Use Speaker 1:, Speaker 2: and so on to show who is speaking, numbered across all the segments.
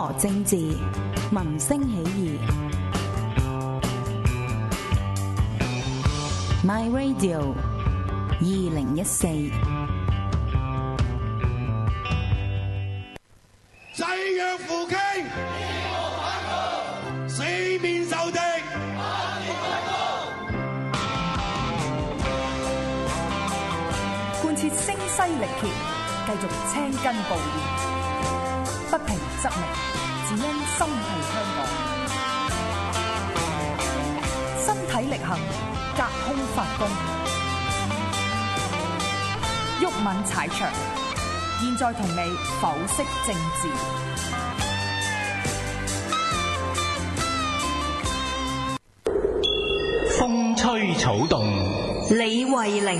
Speaker 1: 羅政治，民聲起義。My Radio 2014。
Speaker 2: 誓約扶傾，四面受敵。
Speaker 3: 貫徹聲嘶力竭，繼續青筋暴現，不平則鳴，只因心繫香港。身體力行，隔空發功，毓民踩場，現在同你剖析政治。
Speaker 4: 風吹草動，
Speaker 5: 李慧玲。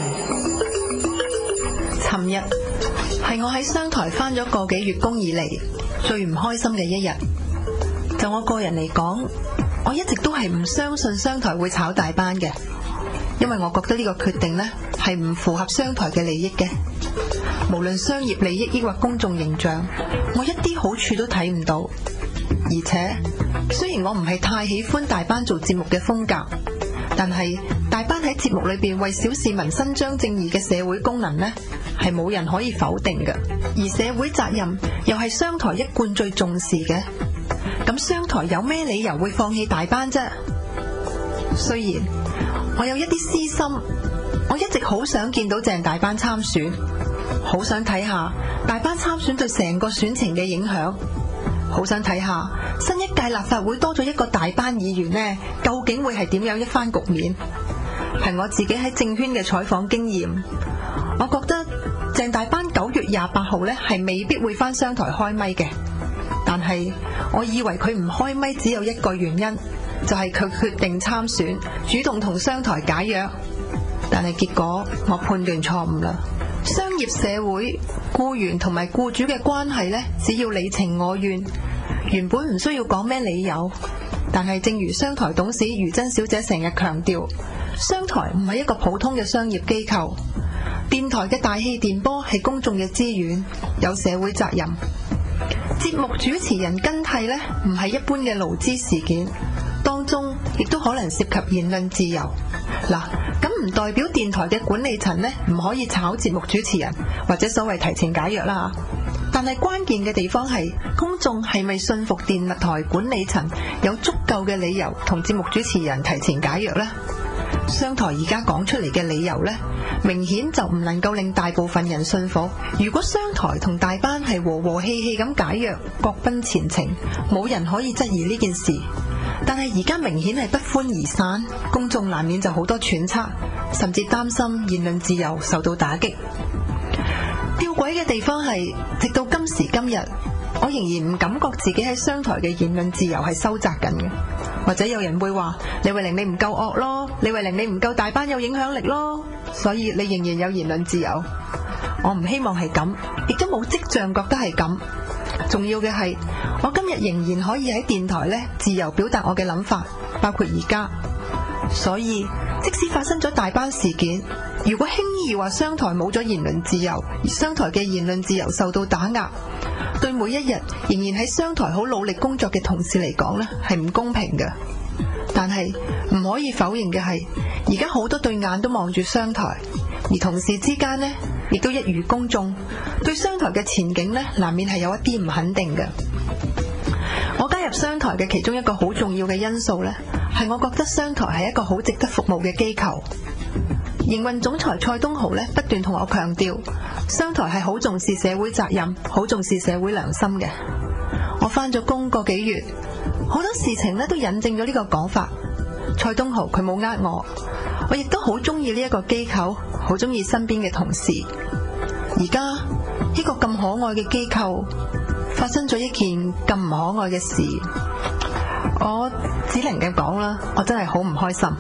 Speaker 5: 尋日係我喺商台返咗個幾月工以嚟最唔開心嘅一日。就我個人嚟講，我一直都係唔相信商台會炒大班嘅，因為我覺得呢個決定呢係唔符合商台嘅利益嘅。無論商業利益抑或公眾形象，我一啲好處都睇唔到。而且雖然我唔係太喜歡大班做節目嘅風格，但係大班喺節目裏邊為小市民伸張正義嘅社會功能呢，係冇人可以否定嘅。而社會責任又係商台一貫最重視嘅，咁商台有咩理由會放棄大班啫？雖然我有一啲私心，我一直好想見到鄭大班參選，好想睇下大班參選對成個選情嘅影響，好想睇下新一屆立法會多咗一個大班議員呢，究竟會係點樣一番局面？係我自己喺政圈嘅採訪經驗，我覺得鄭大班9月28號呢係未必會返商台開咪嘅。但係我以為佢唔開咪只有一個原因，就係佢決定參選，主動同商台解約。但係結果我判斷錯誤啦。商業社會僱員同埋僱主嘅關係呢，只要你情我願，原本唔需要講咩理由。但係正如商台董事余珍小姐成日強調，商台唔係一個普通嘅商業機構，電台嘅大氣電波係公眾嘅資源，有社會責任。節目主持人更替呢，唔係一般嘅勞資事件，當中亦都可能涉及言論自由。嗱，咁唔代表電台嘅管理層呢唔可以炒節目主持人或者所謂提前解約啦。但係關鍵嘅地方係公眾係咪信服電台管理層有足夠嘅理由同節目主持人提前解約呢？商台而家講出嚟嘅理由呢，明顯就唔能夠令大部分人信服。如果商台同大班係和和氣氣咁解約，各奔前程，冇人可以質疑呢件事。但係而家明顯係不歡而散，公眾難免就好多揣測，甚至擔心言論自由受到打擊。吊詭嘅地方係，直到今時今日，我仍然唔感覺自己喺商台嘅言論自由係收窄緊嘅。或者有人會話，李慧玲你唔夠惡咯，李慧玲你唔夠大班有影響力咯，所以你仍然有言論自由。我唔希望係咁，亦都冇跡象覺得係咁。重要嘅係，我今日仍然可以喺電台呢自由表達我嘅諗法，包括而家。所以即使發生咗大班事件，如果輕易話商台冇咗言論自由，而商台嘅言論自由受到打壓，對每一日仍然喺商台好努力工作嘅同事嚟講呢係唔公平嘅。但係唔可以否認嘅係，而家好多對眼都望住商台，而同事之間呢亦都一如公眾，對商台嘅前景呢難免係有一啲唔肯定嘅。我加入商台嘅其中一個好重要嘅因素呢，係我覺得商台係一個好值得服務嘅機構。營運總裁蔡東豪呢不斷同我強調，商台係好重視社會責任，好重視社會良心嘅。我返咗工個幾月，好多事情呢都引證咗呢個講法。蔡東豪佢冇呃我亦都好中意呢一個機構，好中意身邊嘅同事。而家一個咁可愛嘅機構發生咗一件咁唔可愛嘅事，我只能夠講啦，我真係好唔開心。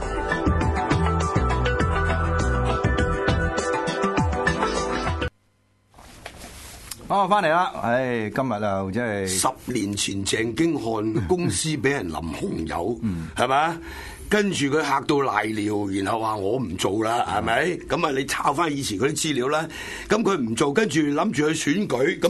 Speaker 6: 翻嚟啦！唉，今日就即係
Speaker 2: 10年前鄭經翰公司俾人淋紅油，係咪？跟住佢嚇到賴尿，然後話我唔做啦，係咪？咁啊，你抄翻以前嗰啲資料啦。咁佢唔做，跟住諗住去選舉，咁啊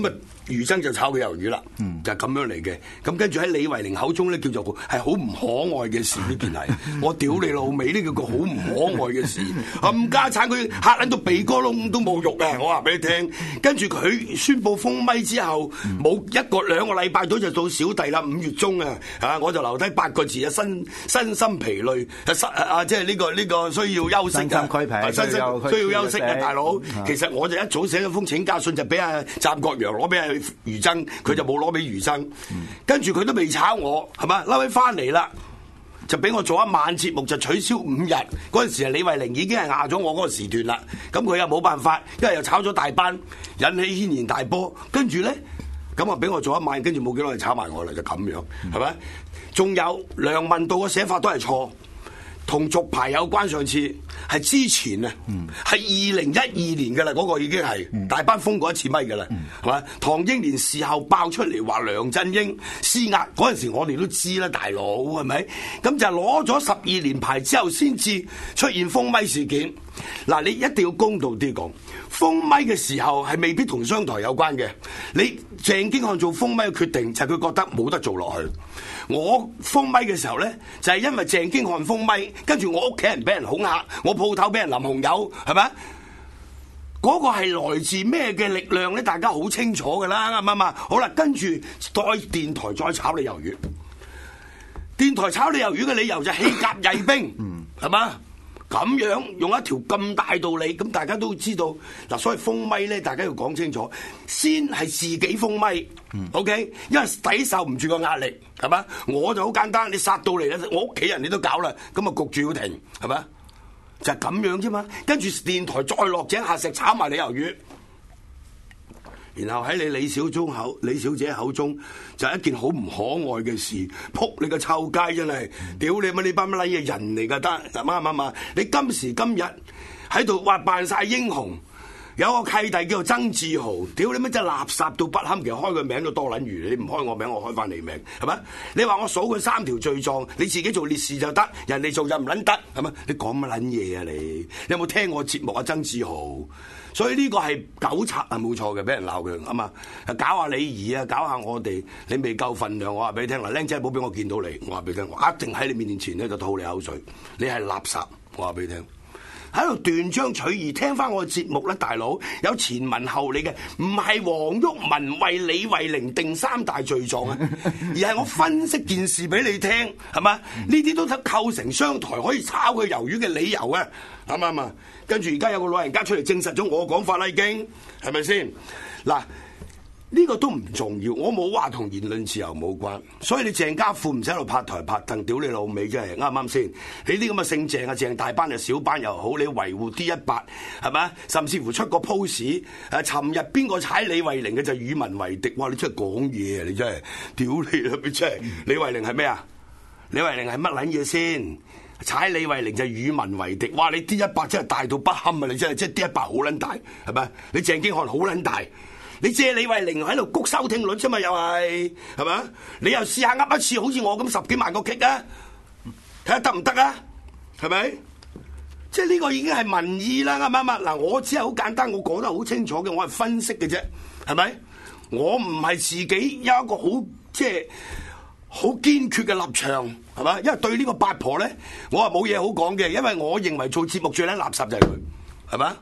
Speaker 2: 余爭就炒佢魷魚啦，就係咁樣嚟嘅。咁跟住喺李慧玲口中咧，叫做係好唔可愛嘅事，呢件係我屌你老味，呢叫個好唔可愛嘅事。冚家產佢嚇撚到鼻哥窿都冇肉啊！我話俾你聽。跟住佢宣佈封咪之後，冇2個禮拜到就到小弟啦。5月中啊，我就留低8個字啊，身心疲累即係呢個需要休息啊，需要休息啊，大佬。其實我就一早寫咗封請假信，就俾阿湛國陽攞俾阿余爭，佢就冇攞俾余爭。跟住佢都未炒我，係嘛？嬲起翻嚟啦，就俾我做一晚節目，就取消5日。嗰陣時李慧玲已經係壓咗我嗰個時段啦。咁佢又冇辦法，因為又炒咗大班，引起軒然大波。跟住咧，咁啊俾我做一晚，跟住冇幾耐就炒埋我啦，就咁樣，係咪？仲有梁文道嘅寫法都係錯。同續牌有關，上次係之前啊，係2012年嘅啦，嗰個已經係大班封過一次咪嘅啦，係嘛？唐英年事後爆出嚟話梁振英施壓，嗰陣時我哋都知啦，大佬係咪？咁就攞咗12年牌之後先至出現封咪事件。嗱，你一定要公道啲講，封咪嘅時候係未必同商台有關嘅。你鄭經翰做封咪嘅決定就係佢覺得冇得做落去。我封咪嘅時候咧，就係因為鄭經翰封咪，跟住我屋企人俾人恐嚇，我鋪頭俾人淋紅油，係咪？嗰個係來自咩嘅力量咧？大家好清楚㗎啦，啱唔啱啊？好啦，跟住再電台再炒你魷魚，電台炒你魷魚嘅理由就係棄甲曳兵，係嘛？咁樣用一條咁大道理，咁大家都知道嗱。所謂封咪咧，大家要講清楚，先係自己封咪，OK？因為抵受唔住個壓力，係嘛？我就好簡單，你殺到嚟咧，我屋企人你都搞啦，咁啊焗住要停，係嘛？就係咁樣啫嘛。跟住電台再落井下石炒埋你魷魚。然後喺你李小姐口中就係一件好唔可愛嘅事，撲你個臭街真係，屌你乜你班乜撚嘢人嚟㗎得，啱唔啱啊？你今時今日喺度話扮晒英雄，有個契弟叫做曾志豪，屌你乜真係垃圾到不堪，其實開個名都多撚餘，你唔開我名，我開翻你名，係咪？你話我數佢3條罪狀，你自己做烈士就得，人哋做就唔撚得，係咪？你講乜撚嘢啊你有冇聽我節目啊曾志豪？所以呢個係狗賊係冇錯嘅，俾人鬧佢啊嘛，搞下李儀啊，搞下我哋，你未夠份量，我話俾你聽嗱，僆仔唔好俾我見到你，我話俾你聽，我一定喺你面前咧就吐你口水，你係垃圾，我話俾你聽。喺度斷章取義，聽翻我嘅節目咧，大佬有前文後理嘅，唔係黃毓民為李慧玲定3大罪狀啊，而係我分析件事俾你聽，係嘛？呢啲都得構成商台可以炒佢魷魚嘅理由啊，啱唔啱啊？跟住而家有個老人家出嚟證實咗我嘅講法啦，已經係咪先？嗱。呢個都唔重要，我冇話同言論自由冇關，所以你鄭家富唔使喺度拍台拍凳，屌你老味真係啱唔啱先？你啲咁嘅姓鄭啊，鄭大班又小班又好，你維護 D18係咪？甚至乎出個 post，尋日邊個踩李慧玲嘅就與民為敵，哇！你真係講嘢啊！你真係屌你啦！你真係李慧玲係咩啊？李慧玲係乜撚嘢先？踩李慧玲就與民為敵，哇！你 D18真係大到不堪啊！你真係即係 D18好撚大係咪？你鄭經翰好撚大。你借李慧玲喺度谷收聽率啫嘛，又係咪？你又試下噏一次，好似我咁10幾萬個 kick 啊，睇下得唔得啊？係咪？即係呢個已經係民意啦，啱唔啱啊？嗱，我只係好簡單，我講得好清楚嘅，我係分析嘅啫，係咪？我唔係自己有一個好即係好堅決嘅立場，係咪？因為對呢個八婆咧，我係冇嘢好講嘅，因為我認為做節目最撚垃圾就係佢，係咪？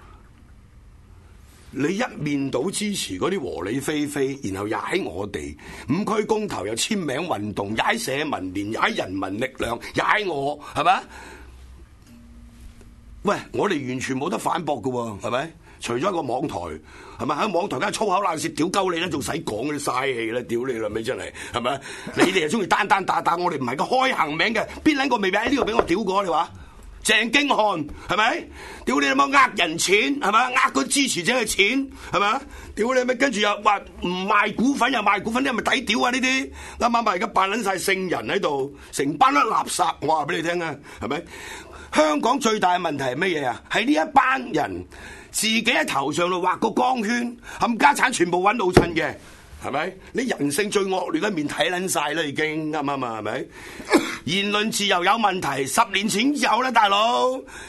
Speaker 2: 你一面倒支持嗰啲和理非非，然後踩我哋5區公投又簽名運動，踩社民連，踩人民力量，踩我，係咪？喂，我哋完全冇得反駁㗎喎，係咪？除咗一個網台，係咪？喺網台梗係粗口爛舌屌鳩你啦，仲使講嗰啲嘥氣啦，屌你啦，咪真係，係咪？你哋又中意單單打打，我哋唔係個開行名嘅，邊撚個未喺呢度俾我屌過你話？鄭經翰係咪？屌你老母呃人錢係咪？呃個支持者嘅錢係咪？屌你咪跟住又話唔賣股份又賣股份，你係咪抵屌啊？呢啲啱啱而家扮撚晒聖人喺度，成班都垃圾，我話俾你聽啊，係咪？香港最大嘅問題係乜嘢啊？係呢一班人自己喺頭上度畫個光圈，冚家產全部揾老襯嘅。係咪？你人性最惡劣嘅面睇撚晒啦，已經啱唔啱啊？係咪？言論自由有問題，10年前有啦，大佬。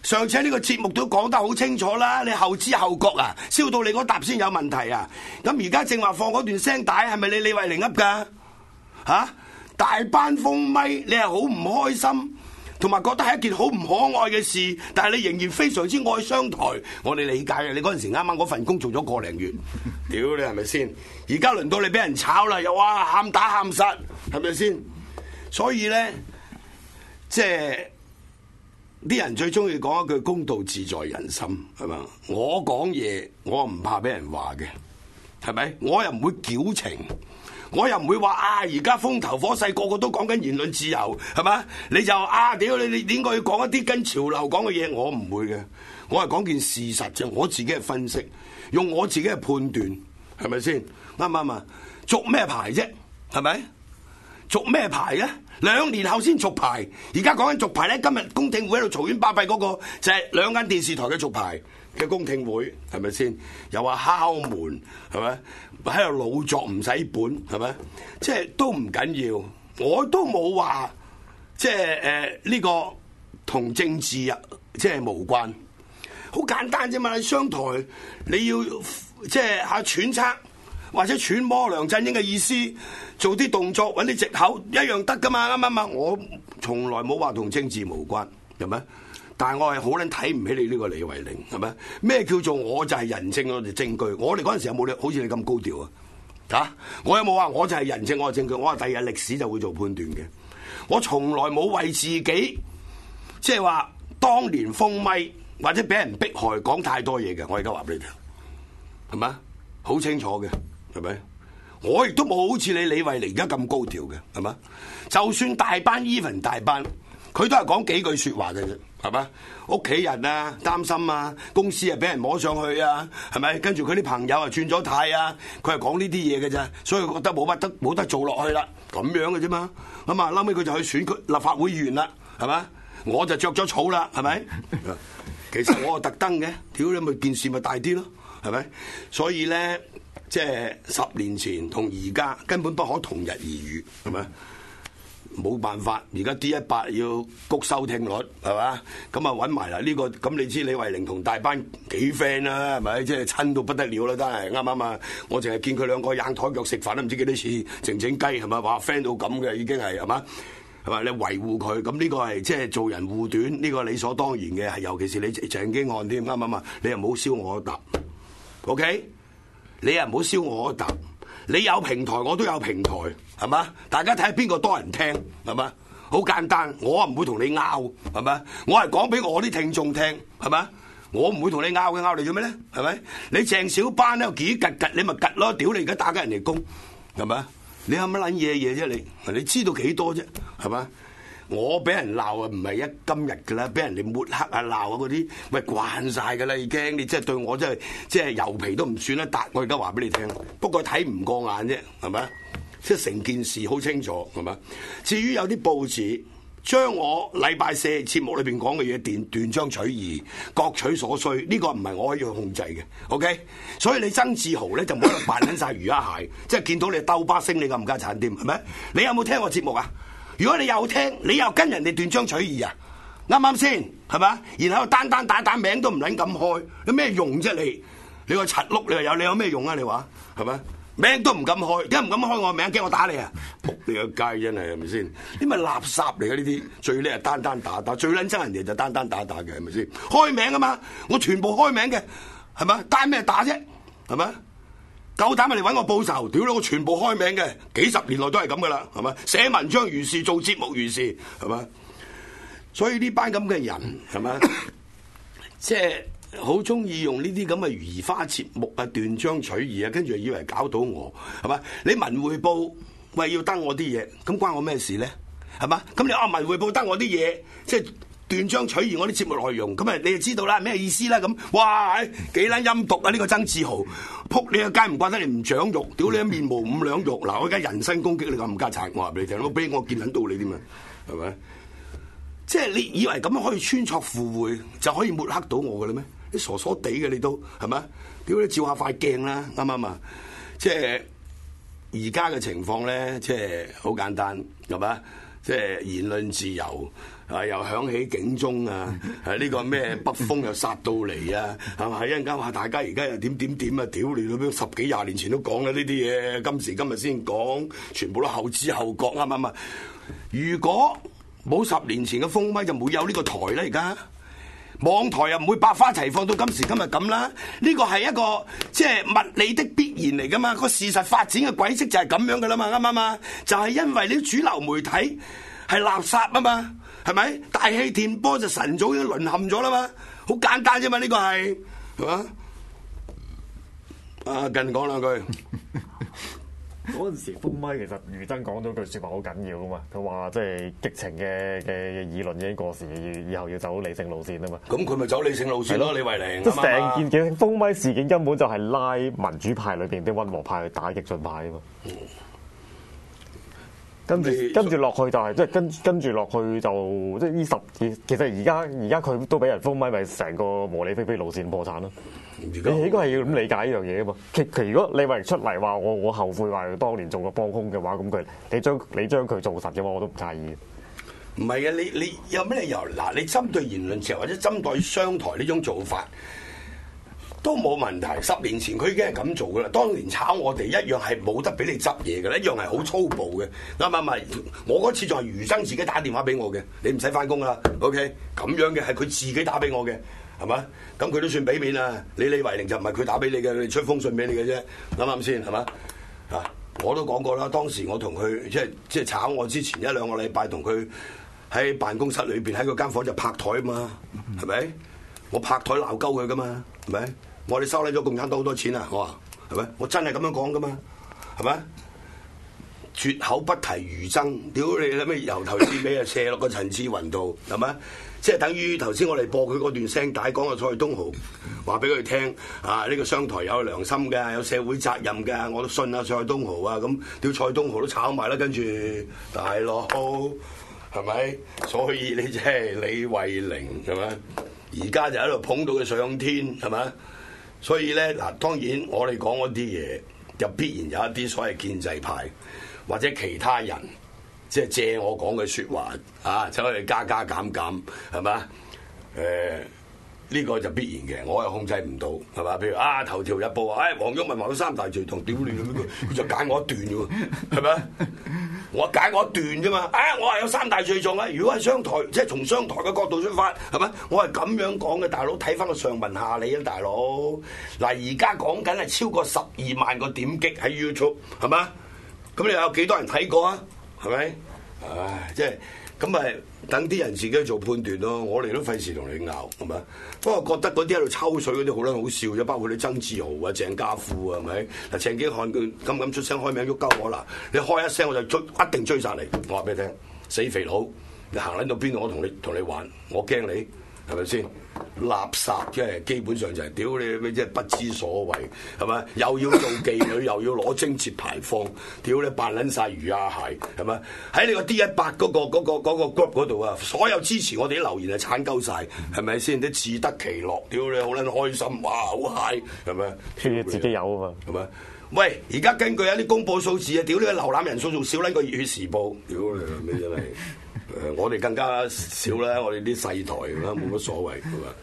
Speaker 2: 上次喺呢個節目都講得好清楚啦，你後知後覺啊，燒到你嗰沓先有問題啊！咁而家正話放嗰段聲帶係咪你李慧玲噏㗎？嚇，大班封咪，你係好唔開心，同埋覺得係一件好唔可愛嘅事，但係你仍然非常之愛商台，我哋理解嘅。你嗰陣時啱啱嗰份工做咗個零月，屌你係咪先？而家輪到你俾人炒啦，又話喊打喊殺，係咪先？所以咧，即係。啲人最中意講一句公道自在人心，係嘛？我講嘢，我唔怕俾人話嘅，係咪？我又唔會矯情，我又唔會話啊！而家風頭火勢，個個都講緊言論自由，係嘛？你就啊屌你應該要講一啲跟潮流講嘅嘢，我唔會嘅。我係講件事實啫，我自己嘅分析，用我自己嘅判斷，係咪先？啱唔啱啊？續咩牌啫？係咪？續咩牌咧？2年後先續牌，而家講緊續牌咧。今日公聽會喺度嘈冤巴閉嗰個就係2間電視台嘅續牌嘅公聽會，係咪先？又話敲門，係咪？喺度老作唔使本，係咪？即係都唔緊要，我都冇話即係呢個同政治啊，即係無關，好簡單啫嘛。你商台你要即係揣測。或者揣摩梁振英嘅意思，做啲動作揾啲藉口一樣得噶嘛，啱唔啱啊？我從來冇話同政治無關，係咪？但係我係好撚睇唔起你呢個李慧玲，係咪？咩叫做我就係人證，我哋證據？我哋嗰陣時有冇你好似你咁高調啊？嚇！我有冇話我就係人證，我係證據？我話第日歷史就會做判斷嘅。我從來冇為自己即係話當年封咪或者俾人迫害講太多嘢嘅。我而家話俾你聽，係咪？好清楚嘅。係咪？我亦都冇好似你李慧玲而家咁高調嘅，係嘛？就算大班 even 大班，佢都係講幾句說話嘅啫，係嘛？屋企人啊擔心啊，公司啊俾人摸上去啊，係咪？跟住佢啲朋友啊轉咗軚啊，佢係講呢啲嘢嘅啫，所以佢覺得冇得做落去啦，咁樣嘅啫嘛。咁啊，後尾佢就去選區立法會議員啦，係嘛？我就着咗草啦，係咪？其實我係特登嘅，屌你咪件事咪大啲咯，係咪？所以咧。即係10年前同而家根本不可同日而語，係咪？冇辦法，而家 D18 要谷收聽率，係嘛？咁啊揾埋啦呢個，咁你知李慧玲同大班幾 friend 啦，係咪？即係親到不得了啦，真係啱唔啱啊？我淨係見佢兩個硬台腳食飯都唔知幾多次，靜雞係咪？話 friend 到咁嘅已經係係嘛？係嘛？你維護佢，咁呢個係即係做人護短，呢個理所當然嘅，係尤其是你鄭經翰添，啱唔啱啊？你又唔好燒我一笪 ，OK？你又唔好燒我一啖，你有平台我都有平台，係嘛？大家睇下邊個多人聽，係嘛？好簡單，我唔會同你拗，係咪？我係講俾我啲聽眾聽，係咪？我唔會同你拗嘅，拗你做咩咧？係咪？你鄭小班咧幾拮拮，你咪拮咯，屌你而家打緊人哋工，係咪？你有乜撚嘢啫？你知道幾多啫？係嘛？我俾人鬧啊，唔係今日㗎啦，俾人哋抹黑啊、鬧啊嗰啲，喂慣晒㗎啦已經。你真係對我真係即係油皮都唔算得笪。我而家話俾你聽，不過睇唔過眼啫，係咪？即係成件事好清楚，係咪？至於有啲報紙將我禮拜4節目裏邊講嘅嘢斷章取義、各取所需，呢個唔係我可以去控制嘅。OK， 所以你曾志豪咧就冇得扮緊晒魚蝦蟹，即係見到你兜巴星，你咁家產添，係咪？你有冇聽我節目啊？如果你有聽，你又跟人哋斷章取義啊？啱啱先係嘛？然後單打名都唔撚咁開，有咩用啫？你個柒碌，你有咩用啊？你話係咪？名都唔敢開，點解唔敢開我名？驚我打你啊！仆你個街真係係咪先？呢咪垃圾嚟嘅呢啲，最叻係單打，最撚憎人哋就單打嘅係咪先？開名啊嘛，我全部開名嘅係咪？單咩打啫？係咪？夠膽咪嚟揾我報仇？屌你！我全部開名嘅，幾十年來都係咁噶啦，係咪？寫文章如是，做節目如是，係咪？所以呢班咁嘅人係咪？即係好中意用呢啲咁嘅移花接木啊、斷章取義啊，跟住以為搞到我係咪？你文匯報喂要登我啲嘢，咁關我咩事咧？係嘛？咁你文匯報登我啲嘢，即係斷章取義我啲節目內容，咁啊你就知道啦咩意思啦咁。哇！幾撚陰毒啊！呢個曾志豪，撲你個街唔怪得你唔長肉，屌你面無五兩肉。嗱，我而家人身攻擊你咁家產，我話俾你聽，我俾我見撚到你添嘛，係咪？即係你以為咁樣可以穿鑿附會就可以抹黑到我嘅啦咩？你傻傻地嘅你都係咪？屌你照下塊鏡啦，啱唔啱啊？即係而家嘅情況咧，即係好簡單係嘛？即係言論自由又響起警鐘啊！呢個咩北風又殺到嚟啊！係嘛？一陣間話大家而家又點啊！屌你老母，十幾廿年前都講啦呢啲嘢，今時今日先講，全部都後知後覺啱唔啱啊？如果冇10年前嘅風咪，就冇有呢個台啦。而家網台又唔會百花齊放到今時今日咁啦。呢個係一個即係物理的必然嚟噶嘛。個事實發展嘅軌跡就係咁樣噶啦嘛，啱唔啱啊？就係因為你啲主流媒體係垃圾啊嘛，係咪？大氣電波就晨早已經淪陷咗啦嘛，好簡單啫嘛，呢個係嘛？啊，近講兩句。
Speaker 7: 嗰陣時封咪，其實余真講咗句説話好緊要噶嘛，佢話即係激情嘅議論已經過時，以後要走理性路線啊嘛。
Speaker 2: 咁佢咪走理性路線咯？李慧玲，
Speaker 7: 即係成件嘅封咪事件根本就係拉民主派裏邊啲溫和派去打激進派啊嘛。跟住落去就係即係跟住落去就即係呢10年，其實而家佢都俾人封咪，咪成個和理非非路線破產咯。你應該係要咁理解呢樣嘢啊嘛。其如果李慧玲出嚟話我後悔話當年做過幫兇嘅話，咁你將佢做實嘅話，我都唔介意。
Speaker 2: 唔係啊，你有咩理由？嗱，你針對言論自由或者針對商台呢種做法都冇問題。10年前佢已經係咁做噶啦，當年炒我哋一樣係冇得俾你執嘢嘅，一樣係好粗暴嘅。啱唔啱？我嗰次仲係余生自己打電話俾我嘅，你唔使翻工啦。OK， 咁樣嘅係佢自己打俾我嘅。係嘛？咁佢都算俾面啊！李慧玲就唔係佢打俾你嘅，你出封信俾你嘅啫，啱唔啱先？係嘛？啊！我都講過啦，當時我同佢即係炒我之前1-2個禮拜，同佢喺辦公室裏邊喺嗰間房就拍台啊嘛，係咪？我拍台鬧鳩佢噶嘛，係咪？我話你收嚟咗共產黨好多錢啊！我話係咪？我真係咁樣講噶嘛，係咪？絕口不提余爭，屌你諗咩？由頭至尾啊，射落個陳志雲度，係咪？即係等於頭先我哋播佢嗰段聲帶，講個蔡東豪話俾佢聽啊！呢個商台有良心嘅，有社會責任嘅，我都信啊蔡東豪啊！咁屌蔡東豪都炒埋啦，跟住大佬係咪？所以你即係李慧玲係咪？而家就喺度捧到佢上天係咪？所以咧嗱，當然我哋講嗰啲嘢，就必然有一啲所謂建制派或者其他人。即係借我講嘅説話啊，走去加減係嘛？呢個就必然嘅，我又控制唔到係嘛？譬如啊，頭條日報話，黃毓民話咗3大罪狀，屌你咁樣，佢就揀我一段啫喎，係咪？我揀我一段啫嘛。我話有3大罪狀啊！如果係商台，即係從商台嘅角度出發，係咪？我係咁樣講嘅，大佬睇翻個上文下理啊，大佬。嗱，而家講緊係超過12萬個點擊喺 YouTube， 係嘛？咁你有幾多人睇過啊？係咪？唉，即係咁咪等啲人自己做判斷咯。我哋都費事同你拗，係咪？不過覺得嗰啲喺度抽水嗰啲好撚好笑啫，包括你曾志豪啊、鄭家富啊，係咪？嗱，鄭經翰佢咁出聲開名喐鳩我啦，你開一聲我就一定追殺你。我話俾你聽，死肥佬，你行撚到邊度我同你玩，我驚你係咪先？垃圾即係基本上就係屌你咩，即係不知所謂係咪？又要做妓女，又要攞貞節牌坊，屌你扮撚晒魚啊蟹係咪？喺你個 D18嗰個 group 嗰度啊，所有支持我哋啲留言係鏟鳩晒，係咪先？啲自得其樂，屌你好撚開心，哇好嗨係咪？
Speaker 7: 自己有啊嘛
Speaker 2: 係咪？喂，而家根據有啲公佈數字啊，屌你個瀏覽人數仲少撚過熱血時報，屌你咩真係？我哋更加少啦，我哋啲細台啦，冇乜所謂㗎嘛。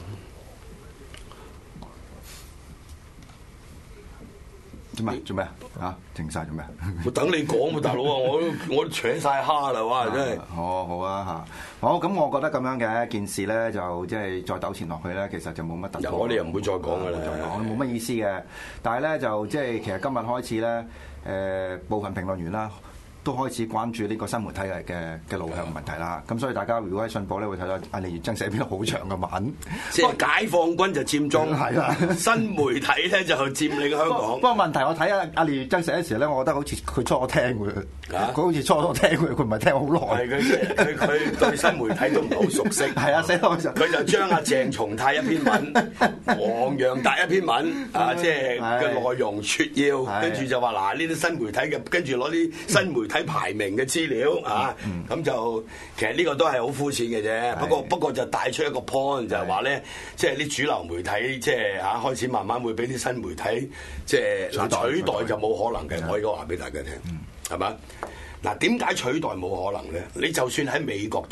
Speaker 6: 做咩啊？停晒做咩？
Speaker 2: 我等你講喎，大佬啊！我都搶晒蝦啦，哇！真係。
Speaker 6: 好啊嚇，好咁，我覺得咁樣嘅件事咧，就即係再糾纏落去咧，其實就冇乜突破。
Speaker 2: 我哋又唔會再講㗎啦，
Speaker 6: 冇乜意思嘅。但係咧，就即係其實今日開始咧，部分評論員啦，都開始關注呢個新媒體嘅路向問題啦，咁所以大家如果喺信報咧會睇到阿李月珍寫篇好長嘅文，
Speaker 2: 即係解放軍就佔中，係啦，新媒體咧就佔領香港。
Speaker 6: 不過問題我睇阿李月珍寫嘅時候咧，我覺得好似佢初聽佢，佢好似初聽佢唔係聽好耐。
Speaker 2: 係佢對新媒體都唔係好熟悉。係啊，寫到佢就將阿鄭松泰一篇文、黃洋達一篇文啊，即係嘅內容撮要，跟住就話嗱呢啲新媒體嘅，跟住攞啲新媒體睇排名嘅資料啊，咁就其實呢個都係好膚淺嘅啫。不過就帶出一個 point 就係話咧，即係啲主流媒體即係嚇開始慢慢會俾啲新媒體即係取代就冇可能嘅。我應該話俾大家聽，係嘛？嗱，點解取代冇可能咧？你就算喺美國都係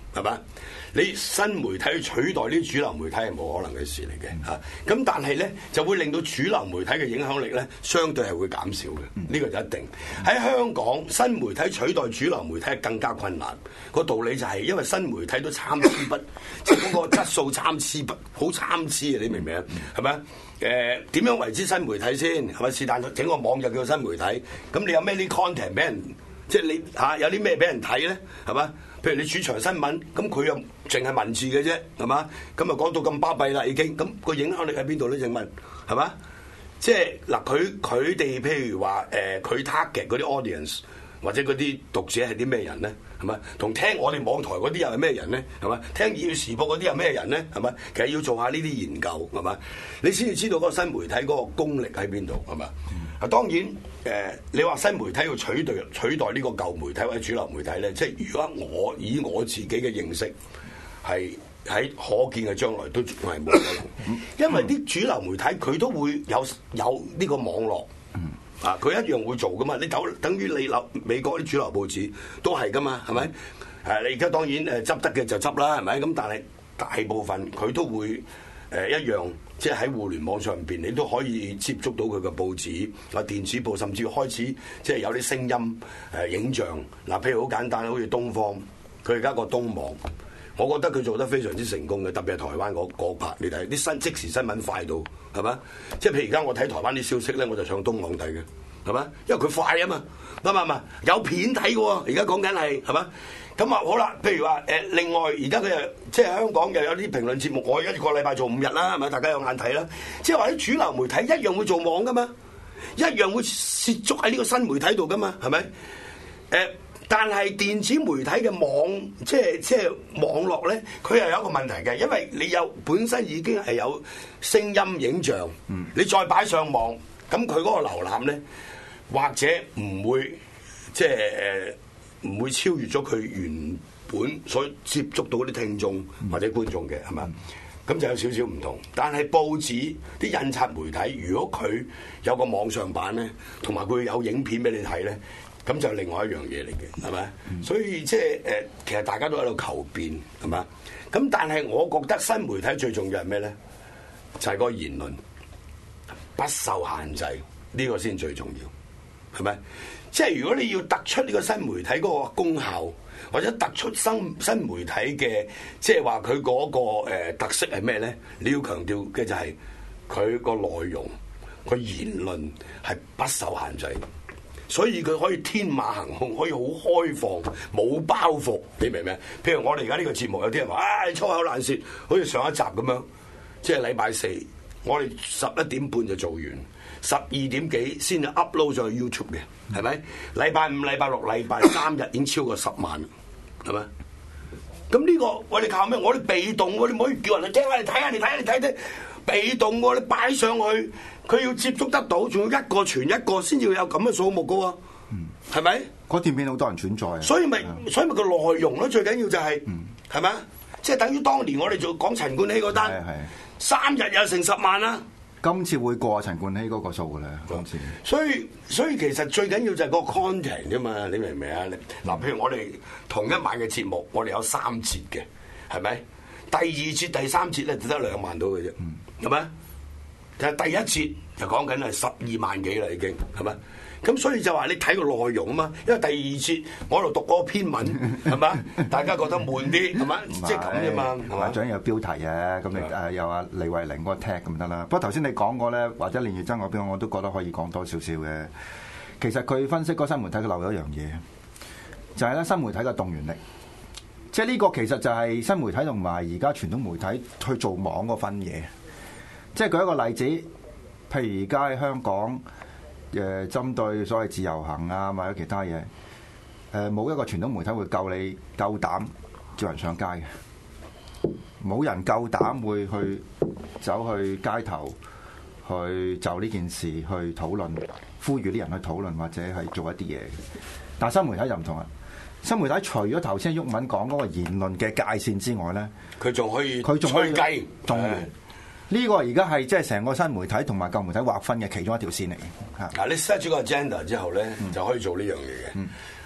Speaker 2: 係嘛？你新媒體去取代啲主流媒體係冇可能嘅事嚟嘅嚇。咁但係咧就會令到主流媒體嘅影響力咧，相對係會減少嘅。呢個就一定喺香港新媒體取代主流媒體係更加困難。個道理就係因為新媒體都參差不，即係嗰個質素參差不好參差啊！你明唔明啊？係咪啊？點樣為之新媒體先？係咪是但整個網就叫新媒體？咁你有咩啲 content 俾人？即係你有啲咩俾人睇咧？係嘛？譬如你主場新聞，咁佢又淨係文字嘅啫，係嘛？咁啊講到咁巴閉啦，已經咁個影響力喺邊度咧？請問係嘛？即係嗱，佢哋譬如話佢 target 嗰啲 audience 或者嗰啲讀者係啲咩人咧？係嘛？同聽我哋網台嗰啲又係咩人咧？係嘛？聽《要時報》嗰啲又咩人咧？係嘛？其實要做下呢啲研究係嘛？你先至知道嗰個新媒體嗰個功力喺邊度係嘛？啊，當然你話新媒體要取代呢個舊媒體或者主流媒體咧，即係如果以我自己嘅認識係喺可見嘅將來都係冇可能，因為啲主流媒體佢都會有呢個網絡。啊！佢一樣會做噶嘛？你等於你美國啲主流報紙都係噶嘛？係咪？你而家當然執得嘅就執啦，係咪？咁但係大部分佢都會一樣，即係喺互聯網上邊，你都可以接觸到佢嘅報紙啊、電子報，甚至開始即係有啲聲音、影像。嗱，譬如好簡單，好似東方，佢而家個東網。我覺得佢做得非常之成功嘅，特別係台灣嗰 part，你睇啲即時新聞快到，係嘛？即係譬如而家我睇台灣啲消息咧，我就上東網睇嘅，係嘛？因為佢快啊嘛，啱嘛？有片睇嘅喎，而家講緊係嘛？咁啊好啦，譬如話另外而家佢又即係香港又有啲評論節目，我一個禮拜做5日啦，係咪？大家有眼睇啦。即係話啲主流媒體一樣會做網噶嘛，一樣會涉足喺呢個新媒體度噶嘛，係咪？但係電子媒體嘅網，即係網絡咧，佢又有一個問題嘅，因為你本身已經係有聲音影像，你再擺上網，咁佢嗰個瀏覽咧，或者唔會即係唔會超越咗佢原本所接觸到啲聽眾或者觀眾嘅，係嘛？咁就有少少唔同。但係報紙啲印刷媒體，如果佢有個網上版咧，同埋佢有影片俾你睇咧。咁就另外一樣嘢嚟嘅，係咪？所以即係其實大家都喺度求變，係嘛？咁但係我覺得新媒體最重要係咩咧？就係個言論不受限制，呢個先最重要，係咪？即係如果你要突出呢個新媒體嗰個功效，或者突出新媒體嘅，即係話佢嗰個特色係咩咧？你要強調嘅就係佢個內容，佢言論係不受限制。所以佢可以天馬行空，可以好開放，冇包袱，你明唔明？譬如我哋而家呢個節目，有啲人話，粗口爛舌，好似上一集咁樣，即係禮拜四，我哋11點半就做完，12點幾先至 upload 上去 YouTube 嘅，係咪？禮拜五、禮拜六、禮拜3日已經超過10萬，係咪？咁呢個我哋靠咩？我哋被動，我哋唔可以叫人哋聽下，你睇下，你睇下，你睇睇，被動喎，你擺上去。佢要接觸得到，仲要一個傳一個先至有咁嘅數目噶喎，係咪？
Speaker 6: 嗰段片好多人轉載，
Speaker 2: 所以咪個內容咯，最緊要就係係咪？即係等於當年我哋做講陳冠希嗰單，3日有成10萬啦。
Speaker 6: 今次會過陳冠希嗰個數㗎啦，今次。所
Speaker 2: 以其實最緊要就係個 content 啫嘛，你明唔明啊？嗱，譬如我哋同一晚嘅節目，我哋有3節嘅，係咪？第2節、第3節咧就得2萬到嘅啫，係咪？其實第一節就講緊係12萬幾啦，已經係咪？咁所以就話你睇個內容啊嘛，因為第2節我喺度讀嗰個篇文係嘛，大家覺得悶啲係嘛，即係咁啫嘛，係嘛？
Speaker 6: 最緊要有標題啊，咁你有阿李慧玲嗰個 tag 咁得啦。不過頭先你講過咧，或者連月增嗰邊，我都覺得可以講多少少嘅。其實佢分析嗰新媒體佢漏咗一樣嘢，就係咧新媒體嘅動員力。即係呢個其實就係新媒體同埋而家傳統媒體去做網嗰分嘢。即係舉一個例子，譬如而家喺香港，針對所謂自由行啊，或者其他嘢，冇一個傳統媒體會夠膽叫人上街嘅，冇人夠膽會去走去街頭去就呢件事去討論，呼籲啲人去討論或者係做一啲嘢。但係新媒體就唔同啦，新媒體除咗頭先毓民講嗰個言論嘅界線之外咧，
Speaker 2: 佢仲可以吹雞動員。
Speaker 6: 呢個而家係即係成個新媒體同埋舊媒體劃分嘅其中一條線嚟嘅。
Speaker 2: 嗱，你 set 咗個 agenda 之後咧，就可以做呢樣嘢嘅。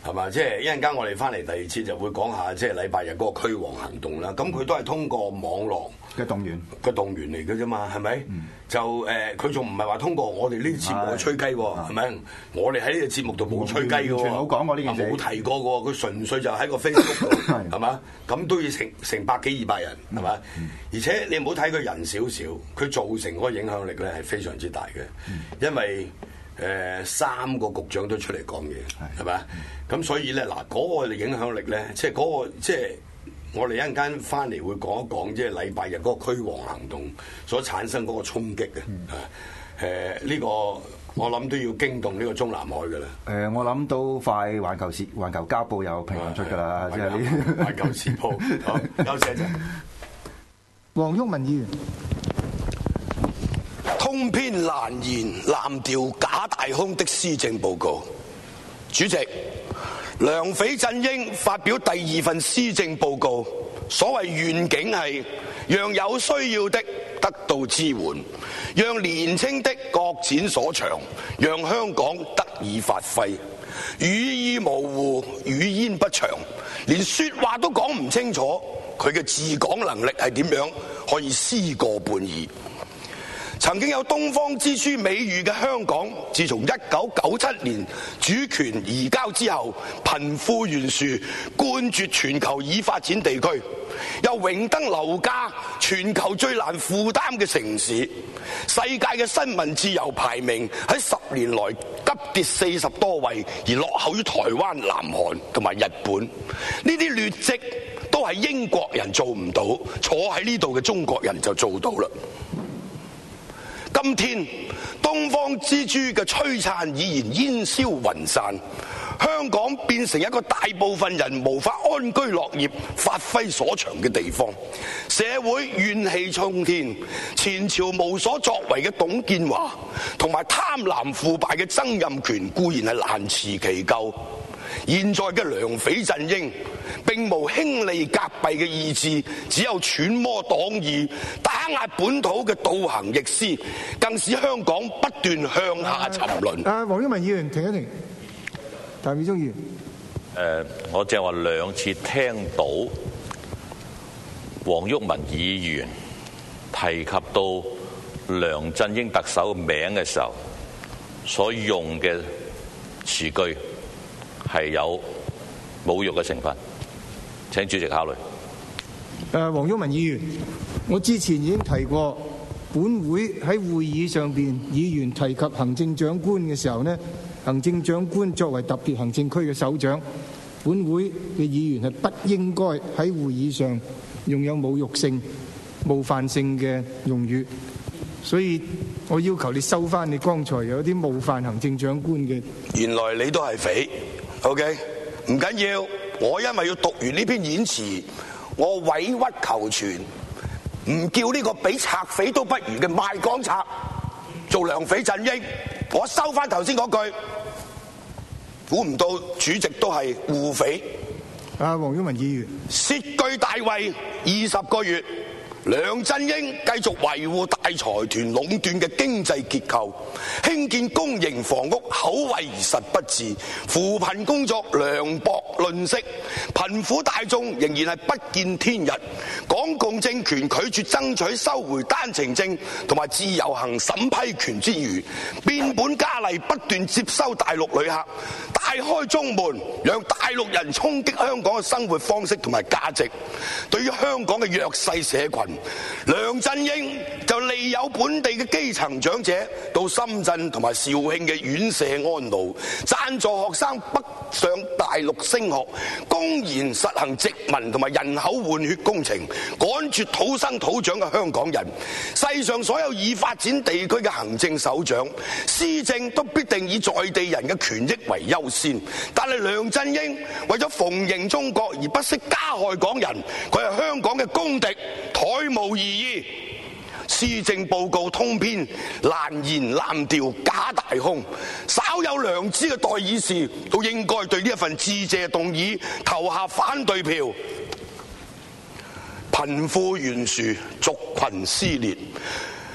Speaker 2: 係嘛？即係一陣間我哋翻嚟第二節就會講下，即係禮拜日嗰個驅蝗行動啦。咁佢都係通過網絡
Speaker 6: 嘅動員
Speaker 2: 嚟嘅啫嘛，係咪？就佢仲唔係話通過我哋呢啲節目去吹雞喎，係咪？我哋喺呢個節目度冇吹雞嘅喎，
Speaker 6: 完全冇講過呢件事，
Speaker 2: 冇提過嘅喎，佢純粹就喺個 Facebook 度，係嘛？咁都要成百幾200人，係嘛？而且你唔好睇佢人少少，佢造成嗰個影響力咧係非常之大嘅，因為3個局長都出嚟講嘢，係咪？咁所以咧嗱，嗰個影響力咧，即係嗰個即係。我哋一陣間翻嚟會講一講，即係禮拜日嗰個驅蝗行動所產生嗰個衝擊嘅。呢個我諗都要驚動呢個中南海㗎啦。
Speaker 6: 我諗都快環球交報有評論出㗎啦，即係呢
Speaker 2: 環球時報。好，休息一陣。
Speaker 8: 黃毓民議員，
Speaker 2: 通篇難言濫調假大空的施政報告，主席。梁匪振英發表第2份施政報告，所謂願景係讓有需要的得到支援，讓年青的各展所長，讓香港得以發揮。語意模糊，語焉不詳，連說話都講唔清楚，佢嘅治港能力係點樣可以詩過半義？曾經有東方之珠美譽嘅香港，自從1997年主權移交之後，貧富懸殊冠絕全球已發展地區，又榮登樓價全球最難負擔嘅城市。世界嘅新聞自由排名喺10年來急跌40多位，而落後於台灣、南韓同埋日本。呢啲劣績都係英國人做唔到，坐喺呢度嘅中國人就做到啦。今天東方之珠嘅璀璨已然煙消雲散，香港變成一個大部分人無法安居樂業、發揮所長嘅地方，社會怨氣沖天。前朝無所作為嘅董建華同埋貪婪腐敗嘅曾蔭權固然係難辭其咎，現在嘅梁匪振英並無興利革弊嘅意志，只有揣摩黨意、打壓本土嘅倒行逆施，更使香港不斷向下沉淪。
Speaker 8: 黃毓民議員，停一停。譚耀宗議員，
Speaker 9: 我正話2次聽到黃毓民議員提及到梁振英特首嘅名嘅時候，所用嘅詞句係有侮辱嘅成分，請主席考慮。
Speaker 8: 黃毓民議員，我之前已經提過，本會喺會議上邊議員提及行政長官嘅時候呢，行政長官作為特別行政區嘅首長，本會嘅議員係不應該喺會議上用有侮辱性、冒犯性嘅用語，所以我要求你收翻你剛才有啲冒犯行政長官嘅。原來你都係匪 ，OK？ 唔緊要，我因為要讀完呢篇演詞，我委屈求全，唔叫呢個比賊匪都不如嘅賣港賊做梁匪振英，我收翻頭先嗰句。估唔到主席都係護匪。黃毓民議員，竊據大位20個月，梁振英繼續維護大財團壟斷嘅經濟結構，興建公營房屋口惠而實不至，扶貧工作涼薄吝嗇，貧苦大眾仍然係不見天日。港共政權拒絕爭取收回單程證同埋自由行審批權之餘，變本加厲不斷接收大陸旅客，大開中門，讓大陸人衝擊香港嘅生活方式同埋價值。對於香港嘅弱勢社群，梁振英就利誘本地嘅基層長者到深圳同埋肇慶嘅院舍安老，贊助學生北上大陸升學，公然實行殖民同埋人口換血工程，趕絕土生土長嘅香港人。世上所有已發展地區嘅行政首長施政都必定以在地人嘅權益為優先，但係梁振英為咗逢迎中國而不惜加害港人，佢係香港嘅公敵，殆無異議。施政報告通篇難言濫調假大空，稍有良知嘅代議士都應該對呢一份致謝動議投下反對票。貧富懸殊、族群撕裂，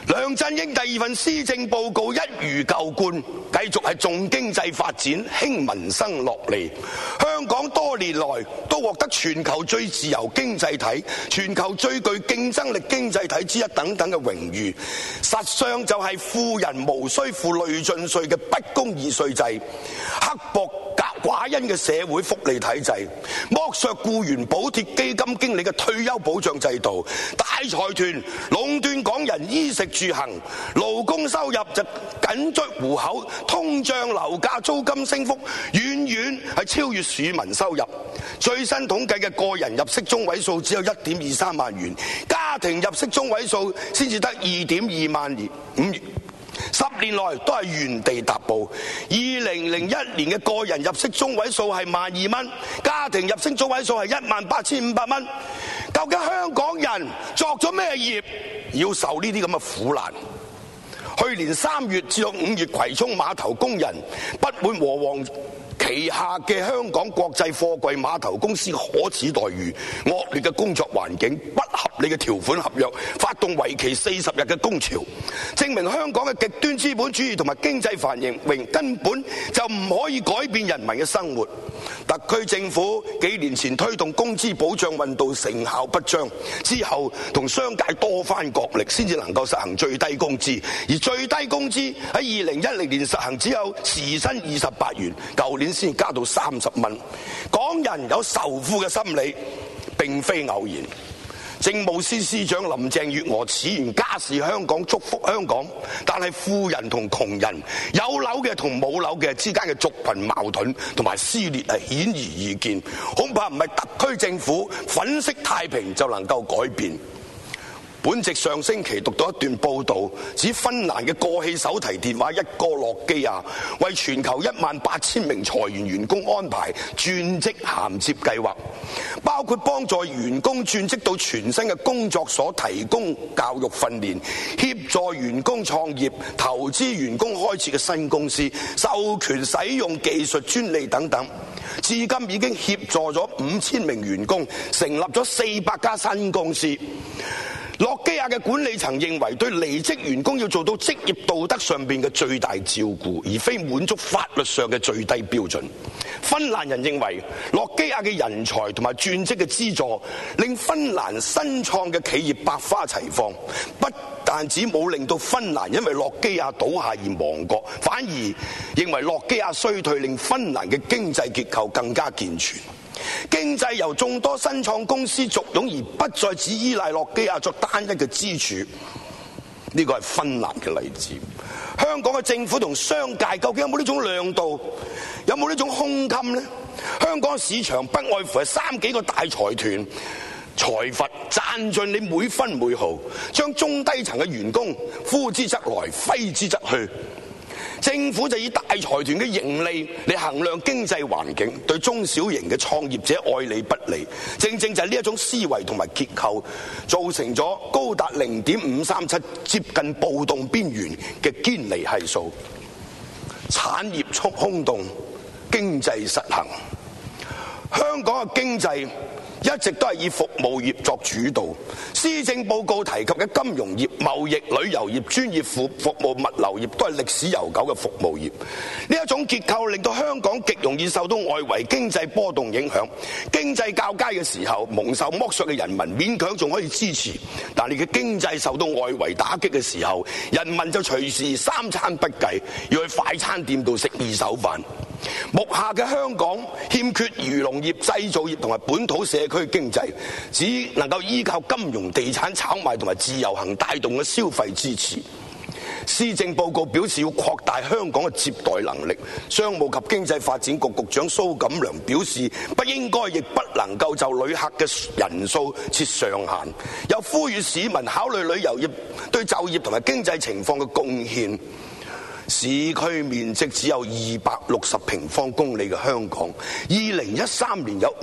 Speaker 2: 梁振英第二份施政報告一如舊貫，繼續係重經濟發展、輕民生樂利。香港多年來都獲得全球最自由經濟體、全球最具競爭力經濟體之一等等嘅榮譽。實相就係富人無需付累進稅嘅不公義稅制，刻薄寡恩嘅社會福利體制，剝削僱員補貼基金經理嘅退休保障制度，大財團壟斷港人衣食住行，勞工收入就緊捉戶口，通脹樓價租金升幅遠遠係超越市民收入。最新統計嘅個人入息中位數只有1.23萬元，家庭入息中位數先至得2.2萬元。10年來都係原地踏步。2001年嘅個人入息中位數係12,000蚊，家庭入息中位數係18,500蚊。究竟香港人作咗咩業，要受呢啲咁嘅苦難？去年3月至到5月，葵涌碼頭工人不滿和黃旗下嘅香港國際貨櫃碼頭公司可恥待遇、惡劣嘅工作環境、不合理嘅條款合約，發動為期40日嘅工潮，證明香港嘅極端資本主義同埋經濟繁榮根本就唔可以改變人民嘅生活。特區政府幾年前推動工資保障運動成效不彰，之後同商界多番角力，先至能夠實行最低工資。而最低工資喺2010年實行只有時薪28元，舊年先加到30蚊。港人有仇富嘅心理，並非偶然。政務司司長林鄭月娥此言家事香港，祝福香港，但係富人同窮人、有樓嘅同冇樓嘅之間嘅族群矛盾同埋撕裂係顯而易見，恐怕唔係特區政府粉飾太平就能夠改變。本席上星期讀到一段報導，指芬蘭嘅過氣手提電話一哥諾基亞為全球18,000名裁員員工安排轉職銜接計劃，包括幫助員工轉職到全新嘅工作所，提供教育訓練，協助員工創業，投資員工開設嘅新公司，授權使用技術專利等等。至今已經協助咗5000名員工成立咗400家新公司。諾基亞嘅管理層認為，對離職員工要做到職業道德上邊嘅最大照顧，而非滿足法律上嘅最低標準。芬蘭人認為，諾基亞嘅人才同埋轉職嘅資助，令芬蘭新創嘅企業百花齊放，不但止冇令到芬蘭因為諾基亞倒下而亡國，反而認為諾基亞衰退令芬蘭嘅經濟結構更加健全。經濟由眾多新創公司簇擁，而不再只依賴諾基亞作單一嘅支柱。呢個係芬蘭嘅例子。香港嘅政府同商界究竟有冇呢種量度，有冇呢種胸襟呢？香港市場不外乎係3幾個大財團財閥賺盡你每分每毫，將中低層嘅員工呼之則來，揮之則去。政府就以大財團嘅盈利嚟衡量經濟環境，對中小型嘅創業者愛理不理。正正就係呢一種思維同埋結構，造成咗高達0.537，接近暴動邊緣嘅堅尼係數。產業空洞，經濟失衡。香港嘅經濟一直都係以服務業作主導，施政報告提及嘅金融業、貿易、旅遊業、專業服務、物流業都係歷史悠久嘅服務業。呢一種結構令到香港極容易受到外圍經濟波動影響。經濟較佳嘅時候，蒙受剝削嘅人民勉強仲可以支持，但你嘅經濟受到外圍打擊嘅時候，人民就隨時3餐不繼，要去快餐店度食2手飯。目下嘅香港欠缺漁農業、製造業同埋本土社區經濟，只能夠依靠金融、地產炒賣同埋自由行帶動嘅消費支持。施政報告表示要擴大香港嘅接待能力，商務及經濟發展局局長蘇錦樑表示，不應該亦不能夠就旅客嘅人數設上限，又呼籲市民考慮旅遊業對就業同埋經濟情況嘅貢獻。市區面積只有260平方公里嘅香港，2013年有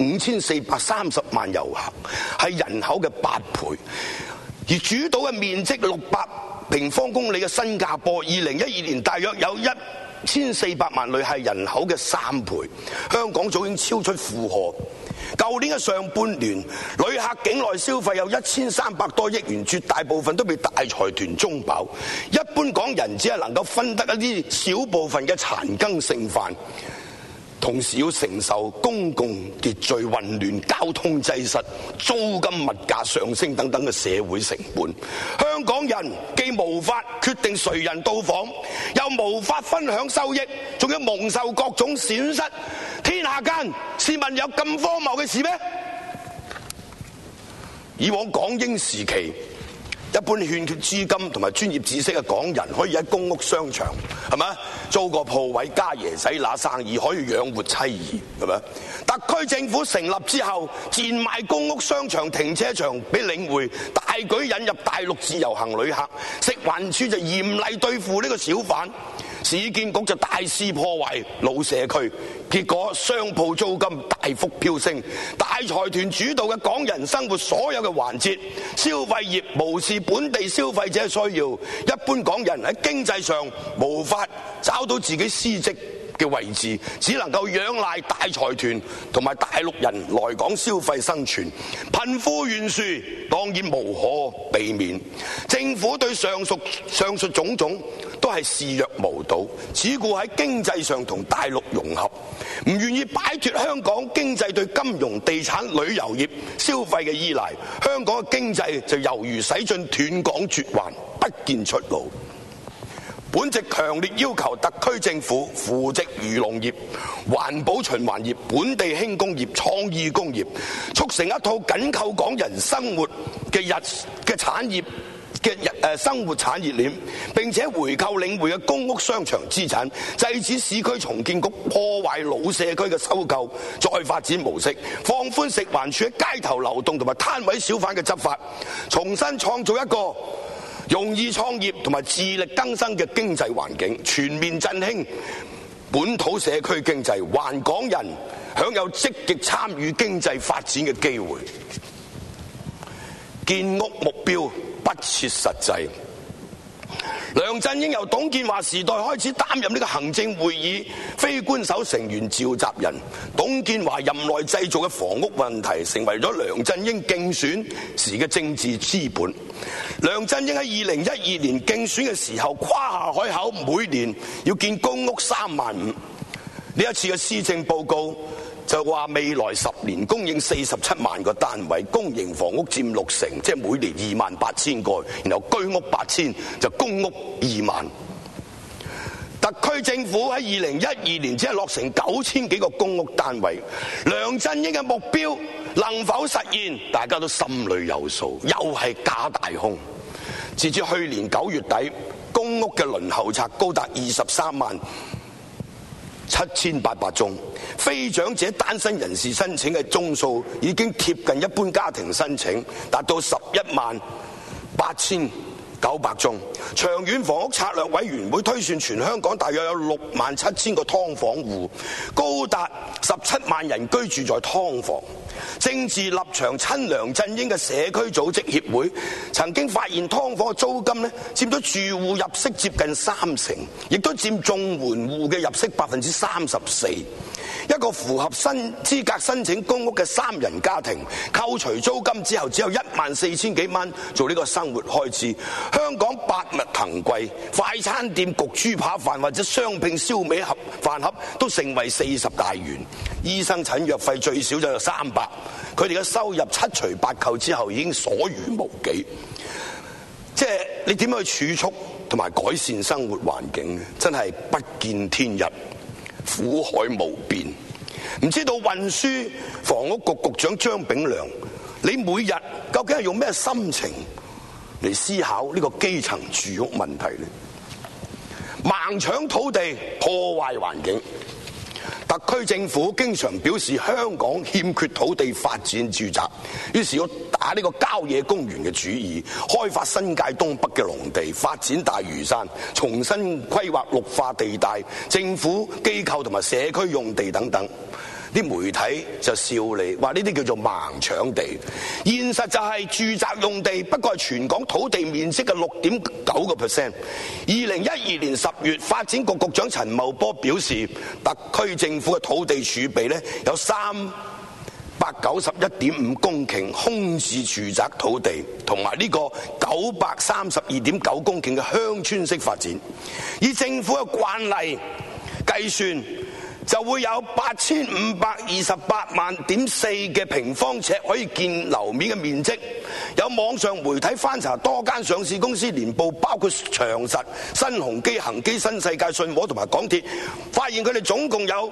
Speaker 2: 5430萬遊客，係人口嘅8倍。而主島嘅面積600平方公里嘅新加坡，2012年大約有1400萬旅係人口嘅3倍。香港早已經超出負荷， 舊年嘅上半年，旅客境內消費有1300多億元，絕大部分都被大財團中飽，一般港人只係能夠分得一啲小部分嘅殘羹剩飯。同時要承受公共秩序混亂、交通擠塞、租金物價上升等等嘅社會成本。香港人既無法決定誰人到訪，又無法分享收益，仲要蒙受各種損失。天下間試問有咁荒謬嘅事咩？以往港英時期，一般欠缺資金同埋專業知識嘅港人可以喺公屋商場係咪租個鋪位家爺仔拿生意，可以養活妻兒係咪？特區政府成立之後，賤賣公屋商場停車場俾領匯，大舉引入大陸自由行旅客，食環署就嚴厲對付呢個小販。市建局就大肆破壞老社區，結果商鋪租金大幅飆升，大財團主導嘅港人生活所有嘅環節，消費業無視本地消費者需要，一般港人喺經濟上無法找到自己司職嘅位置，只能夠仰賴大財團同埋大陸人來港消費生存，貧富懸殊當然無可避免。政府對上述種種都係視若無睹，只顧喺經濟上同大陸融合，唔願意擺脫香港經濟對金融、地產、旅遊業消費嘅依賴，香港嘅經濟就猶如駛進斷港絕環，不見出路。本席強烈要求特區政府扶植漁農業、環保循環業、本地輕工業、創意工業，促成一套緊扣港人生活嘅產業嘅生活產業鏈，並且回購領匯嘅公屋商場資產，制止市區重建局破壞老社區嘅收購再發展模式，放寬食環署喺街頭流動同埋攤位小販嘅執法，重新創造一個容易創業同埋自力更生嘅經濟環境，全面振興本土社區經濟，還港人享有積極參與經濟發展嘅機會。建屋目標不切實際。梁振英由董建華時代開始擔任呢個行政會議非官守成員召集人，董建華任內製造嘅房屋問題成為咗梁振英競選時嘅政治資本。梁振英喺2012年競選嘅時候誇下海口，每年要建公屋3萬5。呢一次嘅施政報告就話未來10年供應47萬個單位，公營房屋佔60%，即係每年28,000個，然後居屋8,000，就公屋2萬。特區政府喺2012年只係落成9,000幾個公屋單位，梁振英嘅目標能否實現，大家都心裏有數，又係假大空。截至去年9月底，公屋嘅輪候冊高達23萬7,800宗，非長者單身人士申請嘅宗數已經貼近一般家庭申請，達到118900宗。長遠房屋策略委員會推算，全香港大約有67000個劏房戶，高達17萬人居住在劏房。政治立場親梁振英嘅社區組織協會曾經發現，劏房嘅租金佔咗住戶入息接近30%，亦都佔綜援戶嘅入息34%。一個符合資格申請公屋嘅3人家庭，扣除租金之後，只有14000幾蚊做呢個生活開支。香港百物騰貴，快餐店焗豬扒飯或者雙拼燒味飯盒都成為40大元。醫生診藥費最少就有300，佢哋嘅收入7除8扣之後已經所餘無幾。即係你點樣去儲蓄同埋改善生活環境，真係不見天日，苦海無邊。唔知道運輸房屋局局長張炳良，你每日究竟係用咩心情嚟思考呢個基層住屋問題呢？盲搶土地，破壞環境。特區政府經常表示香港欠缺土地發展住宅，於是要打呢個郊野公園嘅主意，開發新界東北嘅農地，發展大嶼山，重新規劃綠化地帶、政府機構同埋社區用地等等。啲媒體就笑你，話呢啲叫做盲搶地。現實就係住宅用地不過係全港土地面積嘅6.9%。2012年10月，發展局局長陳茂波表示，特區政府嘅土地儲備有300 391.5公頃空置住宅土地，同埋呢個932.9公頃嘅鄉村式發展。以政府嘅慣例計算，就會有8528萬點4嘅平方尺可以建樓面嘅面積。有網上媒體翻查多間上市公司年報，包括長實、新鴻基、恒基、新世界、信和同埋港鐵，發現佢哋總共有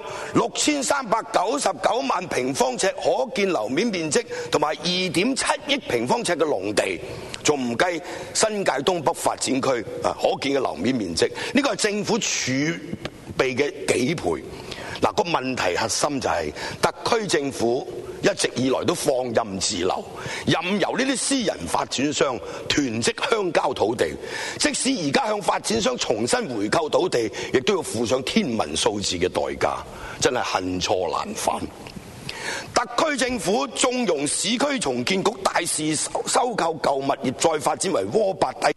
Speaker 2: 6399萬平方尺可建樓面面積，同埋2.7億平方尺嘅農地，仲唔計新界東北發展區可建嘅樓面面積。呢個係政府儲備嘅幾倍。嗱，個問題核心就係特區政府一直以來都放任自流，任由呢啲私人發展商囤積鄉郊土地，即使而家向發展商重新回購土地，亦都要付上天文數字嘅代價，真係恨錯難返。特區政府縱容市區重建局大肆收購舊物業，再發展為窩八底